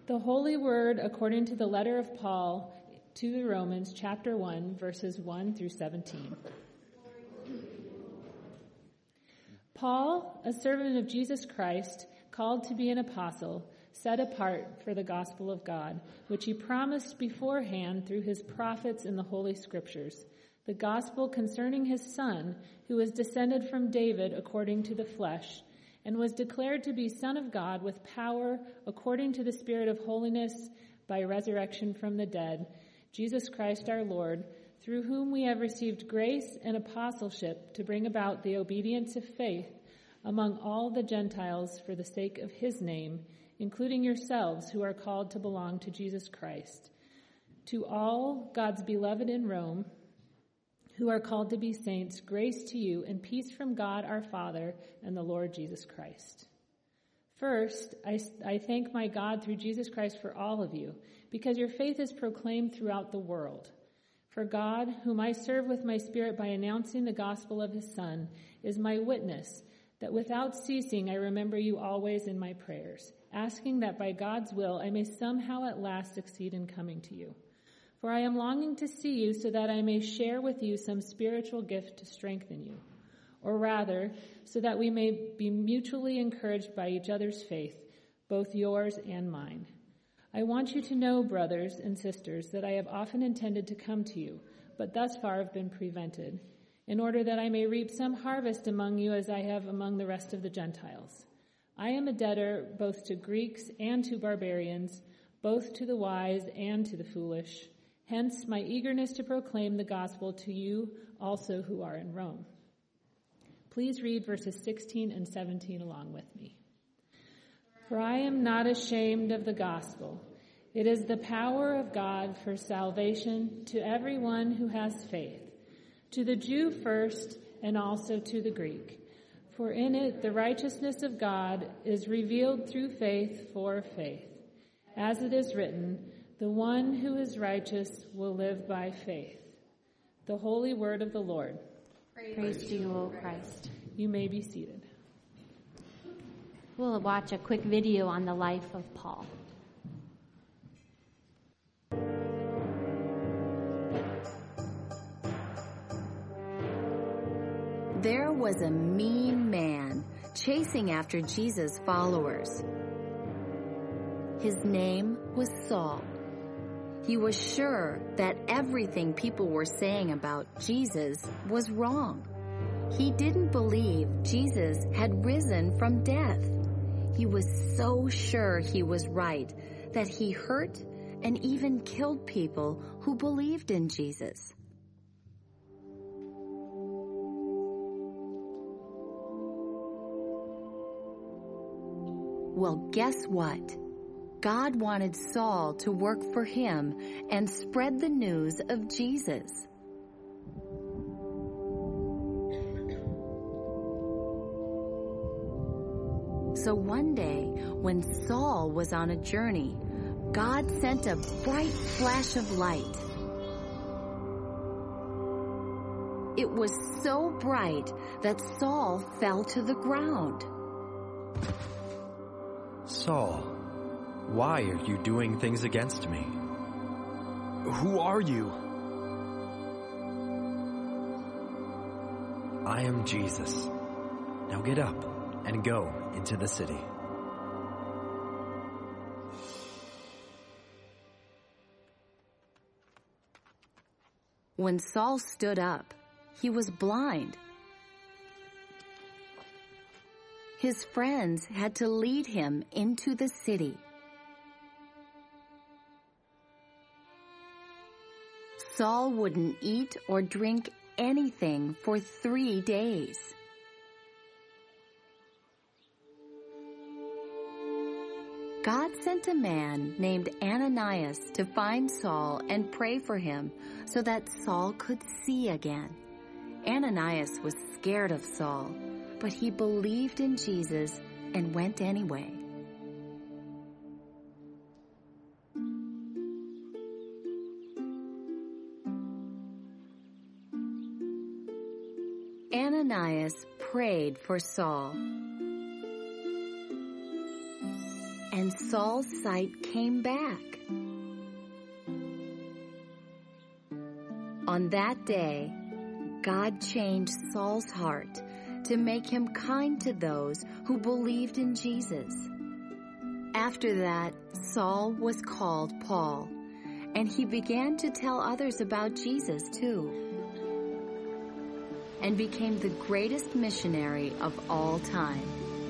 The Holy Word according to the letter of Paul to the Romans, chapter 1, verses 1 through 17. Paul, a servant of Jesus Christ, called to be an apostle, set apart for the gospel of God, which he promised beforehand through his prophets in the Holy Scriptures, the gospel concerning his Son, who was descended from David according to the flesh, and was declared to be Son of God with power according to the Spirit of holiness by resurrection from the dead, Jesus Christ our Lord, through whom we have received grace and apostleship to bring about the obedience of faith among all the Gentiles for the sake of his name, including yourselves who are called to belong to Jesus Christ. To all God's beloved in Rome, who are called to be saints, grace to you and peace from God our Father and the Lord Jesus Christ. First, I thank my God through Jesus Christ for all of you, because your faith is proclaimed throughout the world. For God, whom I serve with my spirit by announcing the gospel of his Son, is my witness that without ceasing I remember you always in my prayers, asking that by God's will I may somehow at last succeed in coming to you. For I am longing to see you so that I may share with you some spiritual gift to strengthen you, or rather, so that we may be mutually encouraged by each other's faith, both yours and mine. I want you to know, brothers and sisters, that I have often intended to come to you, but thus far have been prevented, in order that I may reap some harvest among you as I have among the rest of the Gentiles. I am a debtor both to Greeks and to barbarians, both to the wise and to the foolish. Hence my eagerness to proclaim the gospel to you also who are in Rome. Please read verses 16 and 17 along with me. For I am not ashamed of the gospel. It is the power of God for salvation to everyone who has faith, to the Jew first and also to the Greek. For in it the righteousness of God is revealed through faith for faith. As it is written, the one who is righteous will live by faith. The holy word of the Lord. Praise to you, O Christ. You may be seated. We'll watch a quick video on the life of Paul. There was a mean man chasing after Jesus' followers. His name was Saul. He was sure that everything people were saying about Jesus was wrong. He didn't believe Jesus had risen from death. He was so sure he was right that he hurt and even killed people who believed in Jesus. Well, guess what? God wanted Saul to work for him and spread the news of Jesus. So one day, when Saul was on a journey, God sent a bright flash of light. It was so bright that Saul fell to the ground. Saul, why are you doing things against me? Who are you? I am Jesus. Now get up and go into the city. When Saul stood up, he was blind. His friends had to lead him into the city. Saul wouldn't eat or drink anything for 3 days. God sent a man named Ananias to find Saul and pray for him so that Saul could see again. Ananias was scared of Saul, but he believed in Jesus and went anyway. Ananias prayed for Saul. and Saul's sight came back. On that day, God changed Saul's heart to make him kind to those who believed in Jesus. After that, Saul was called Paul, and he began to tell others about Jesus too, and became the greatest missionary of all time.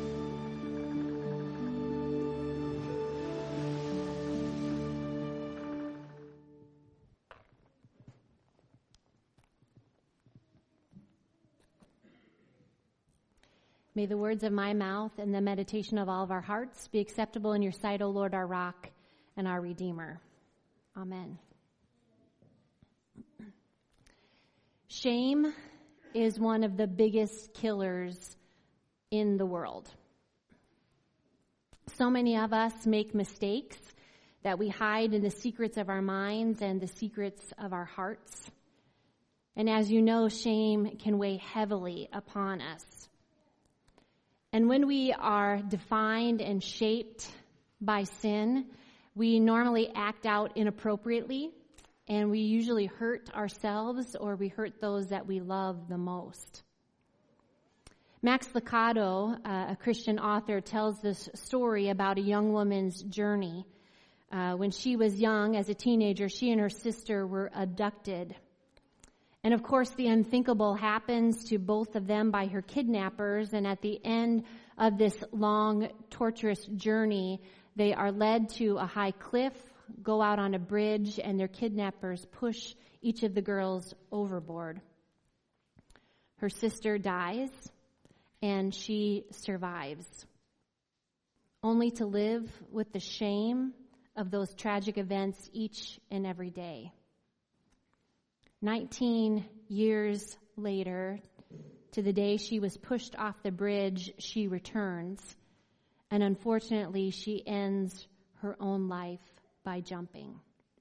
May the words of my mouth and the meditation of all of our hearts be acceptable in your sight, O Lord, our rock and our Redeemer. Amen. Shame is one of the biggest killers in the world. So many of us make mistakes that we hide in the secrets of our minds and the secrets of our hearts. And as you know, shame can weigh heavily upon us. And when we are defined and shaped by sin, we normally act out inappropriately, and we usually hurt ourselves or we hurt those that we love the most. Max Lucado, a Christian author, tells this story about a young woman's journey. When she was young, as a teenager, she and her sister were abducted. And of course, the unthinkable happens to both of them by her kidnappers. And at the end of this long, torturous journey, they are led to a high cliff, go out on a bridge, and their kidnappers push each of the girls overboard. Her sister dies, and she survives, only to live with the shame of those tragic events each and every day. 19 years later, to the day she was pushed off the bridge, she returns. And unfortunately, she ends her own life by jumping.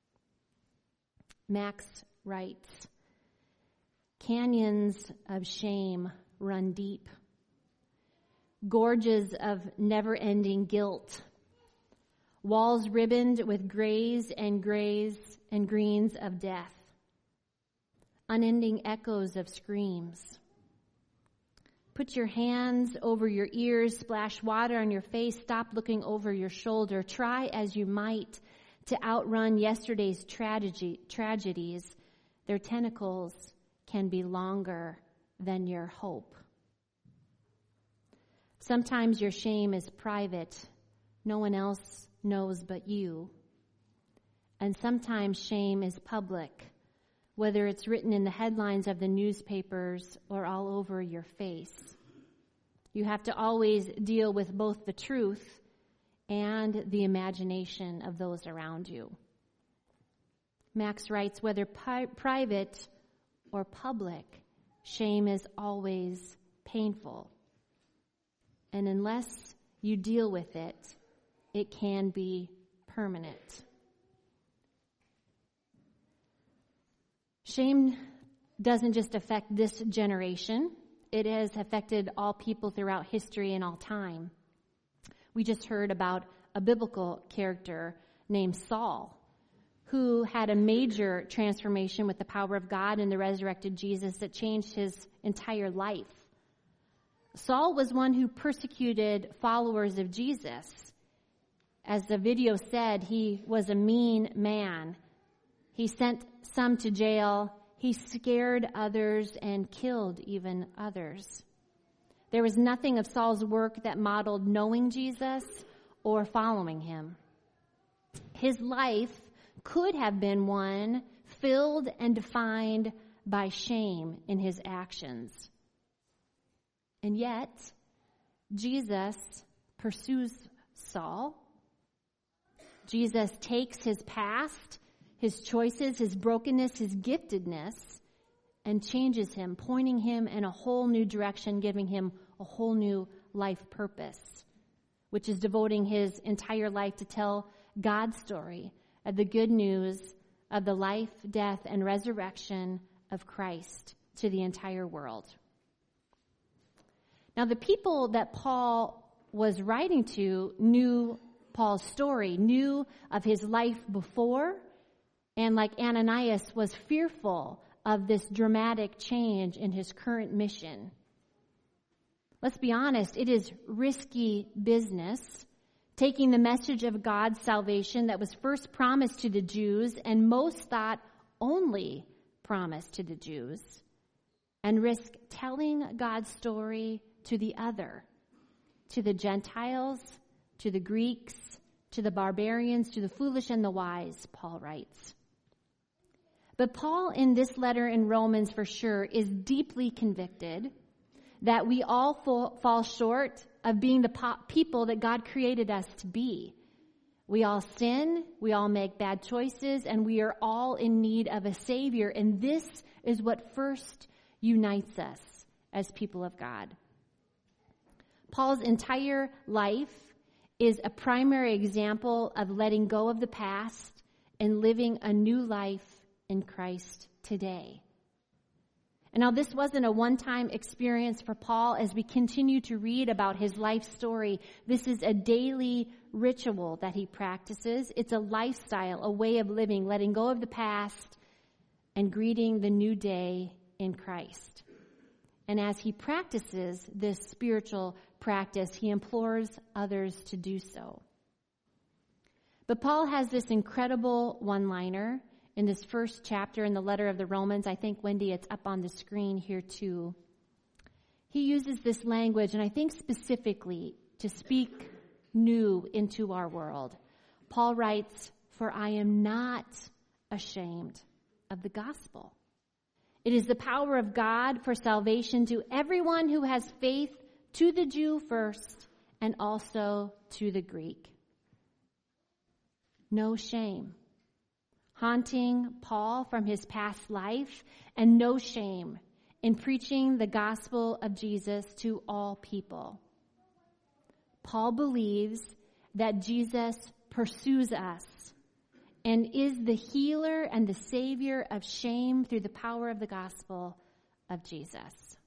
Max writes, "Canyons of shame run deep. Gorges of never-ending guilt. Walls ribboned with grays and greens of death. Unending echoes of screams. Put your hands over your ears, splash water on your face, stop looking over your shoulder. Try as you might to outrun yesterday's tragedies. Their tentacles can be longer than your hope. Sometimes your shame is private. No one else knows but you. And sometimes shame is public, whether it's written in the headlines of the newspapers or all over your face. You have to always deal with both the truth and the imagination of those around you. Max writes, whether private or public, shame is always painful. And unless you deal with it, it can be permanent. Shame doesn't just affect this generation. It has affected all people throughout history and all time. We just heard about a biblical character named Saul, who had a major transformation with the power of God and the resurrected Jesus that changed his entire life. Saul was one who persecuted followers of Jesus. As the video said, he was a mean man. He sent some to jail. He scared others and killed even others. There was nothing of Saul's work that modeled knowing Jesus or following him. His life could have been one filled and defined by shame in his actions. And yet, Jesus pursues Saul. Jesus takes his past, his choices, his brokenness, his giftedness, and changes him, pointing him in a whole new direction, giving him a whole new life purpose, which is devoting his entire life to tell God's story of the good news of the life, death, and resurrection of Christ to the entire world. Now, the people that Paul was writing to knew Paul's story, knew of his life before, and like Ananias was fearful of this dramatic change in his current mission. Let's be honest, it is risky business taking the message of God's salvation that was first promised to the Jews and most thought only promised to the Jews, and risk telling God's story to the other, to the Gentiles, to the Greeks, to the barbarians, to the foolish and the wise, Paul writes. But Paul, in this letter in Romans for sure, is deeply convicted that we all fall short of being the people that God created us to be. We all sin, we all make bad choices, and we are all in need of a Savior. And this is what first unites us as people of God. Paul's entire life is a primary example of letting go of the past and living a new life in Christ today. And now this wasn't a one-time experience for Paul. As we continue to read about his life story, this is a daily ritual that he practices. It's a lifestyle, a way of living, letting go of the past and greeting the new day in Christ. And as he practices this spiritual practice, he implores others to do so. But Paul has this incredible one-liner in this first chapter in the letter of the Romans. I think, Wendy, it's up on the screen here too. He uses this language, and I think specifically to speak new into our world. Paul writes, "For I am not ashamed of the gospel. It is the power of God for salvation to everyone who has faith, to the Jew first, and also to the Greek." No shame haunting Paul from his past life, and no shame in preaching the gospel of Jesus to all people. Paul believes that Jesus pursues us and is the healer and the savior of shame through the power of the gospel of Jesus.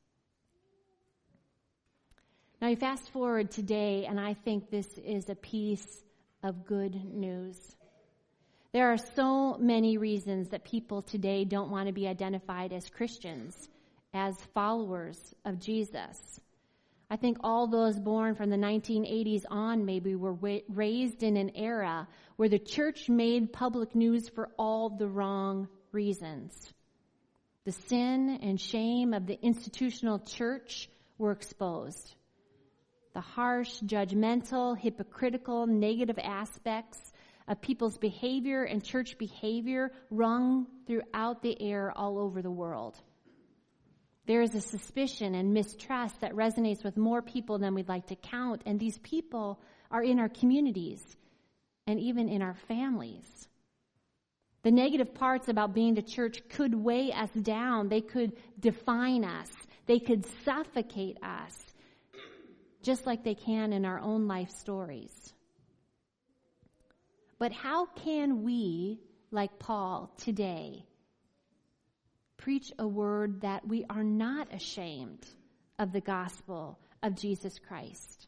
Now you fast forward today, and I think this is a piece of good news. There are so many reasons that people today don't want to be identified as Christians, as followers of Jesus. I think all those born from the 1980s on maybe were raised in an era where the church made public news for all the wrong reasons. The sin and shame of the institutional church were exposed. The harsh, judgmental, hypocritical, negative aspects of people's behavior and church behavior rung throughout the air all over the world. There is a suspicion and mistrust that resonates with more people than we'd like to count, and these people are in our communities and even in our families. The negative parts about being the church could weigh us down. They could define us. They could suffocate us, just like they can in our own life stories. But how can we, like Paul today, preach a word that we are not ashamed of the gospel of Jesus Christ?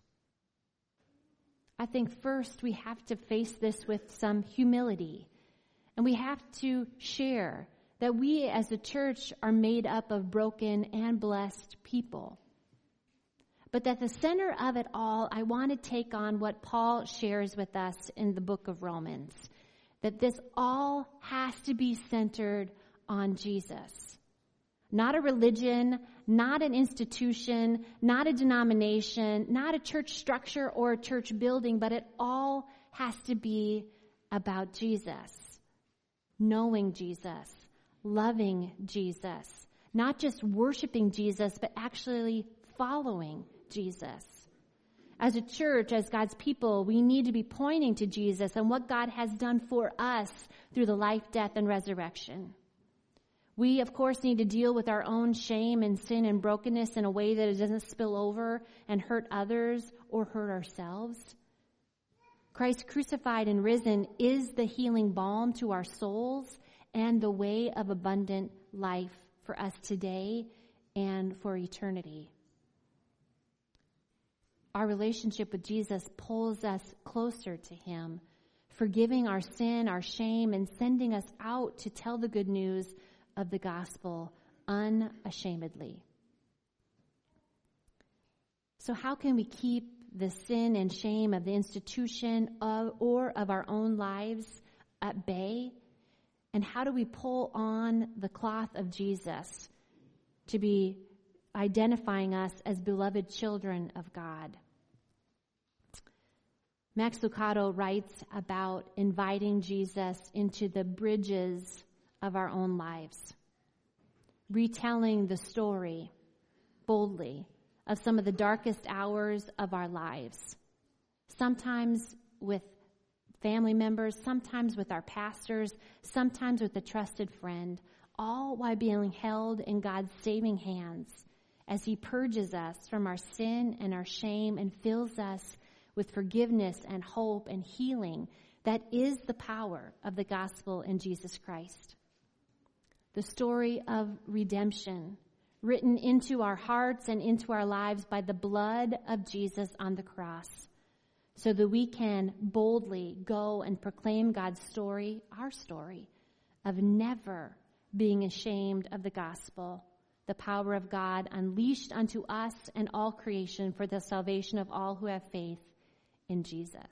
I think first we have to face this with some humility, and we have to share that we as a church are made up of broken and blessed people. But at the center of it all, I want to take on what Paul shares with us in the book of Romans, that this all has to be centered on Jesus. Not a religion, not an institution, not a denomination, not a church structure or a church building, but it all has to be about Jesus. Knowing Jesus, loving Jesus, not just worshiping Jesus, but actually following Jesus. As a church, as God's people, we need to be pointing to Jesus and what God has done for us through the life, death, and resurrection. We, of course, need to deal with our own shame and sin and brokenness in a way that it doesn't spill over and hurt others or hurt ourselves. Christ crucified and risen is the healing balm to our souls and the way of abundant life for us today and for eternity. Our relationship with Jesus pulls us closer to him, forgiving our sin, our shame, and sending us out to tell the good news of the gospel unashamedly. So how can we keep the sin and shame of the institution or of our own lives at bay? And how do we pull on the cloth of Jesus to be identifying us as beloved children of God? Max Lucado writes about inviting Jesus into the bridges of our own lives, retelling the story boldly of some of the darkest hours of our lives, sometimes with family members, sometimes with our pastors, sometimes with a trusted friend, all while being held in God's saving hands as he purges us from our sin and our shame and fills us with forgiveness and hope and healing. That is the power of the gospel in Jesus Christ. The story of redemption written into our hearts and into our lives by the blood of Jesus on the cross, so that we can boldly go and proclaim God's story, our story, of never being ashamed of the gospel, the power of God unleashed unto us and all creation for the salvation of all who have faith in Jesus.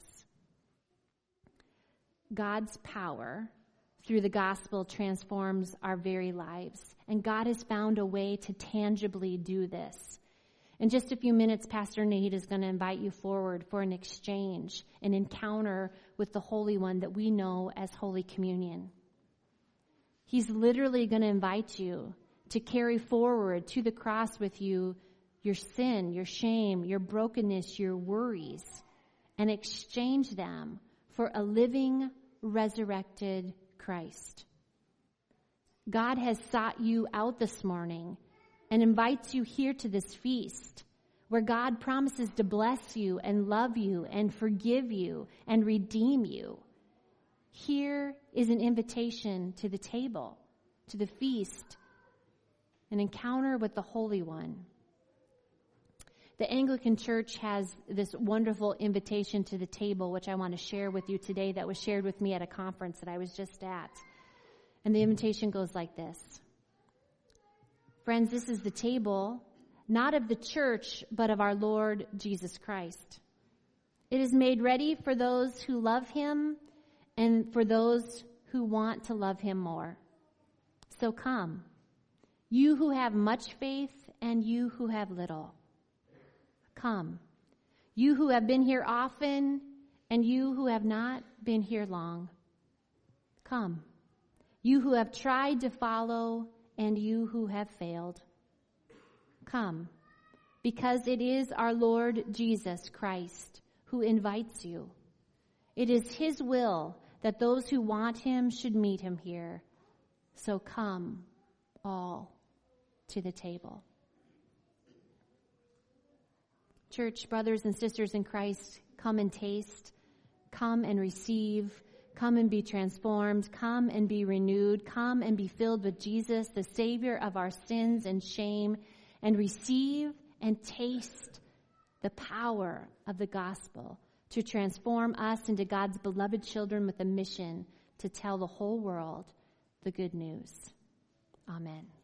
God's power through the gospel transforms our very lives, and God has found a way to tangibly do this. In just a few minutes, Pastor Nate is going to invite you forward for an exchange, an encounter with the Holy One that we know as Holy Communion. He's literally going to invite you to carry forward to the cross with you your sin, your shame, your brokenness, your worries, and exchange them for a living, resurrected Christ. God has sought you out this morning and invites you here to this feast where God promises to bless you and love you and forgive you and redeem you. Here is an invitation to the table, to the feast, an encounter with the Holy One. The Anglican Church has this wonderful invitation to the table, which I want to share with you today, that was shared with me at a conference that I was just at. And the invitation goes like this. Friends, this is the table, not of the church, but of our Lord Jesus Christ. It is made ready for those who love him and for those who want to love him more. So come, you who have much faith and you who have little. Come, you who have been here often and you who have not been here long. Come, you who have tried to follow and you who have failed. Come, because it is our Lord Jesus Christ who invites you. It is his will that those who want him should meet him here. So come all to the table. Church, brothers and sisters in Christ, come and taste, come and receive, come and be transformed, come and be renewed, come and be filled with Jesus, the Savior of our sins and shame, and receive and taste the power of the gospel to transform us into God's beloved children with a mission to tell the whole world the good news. Amen.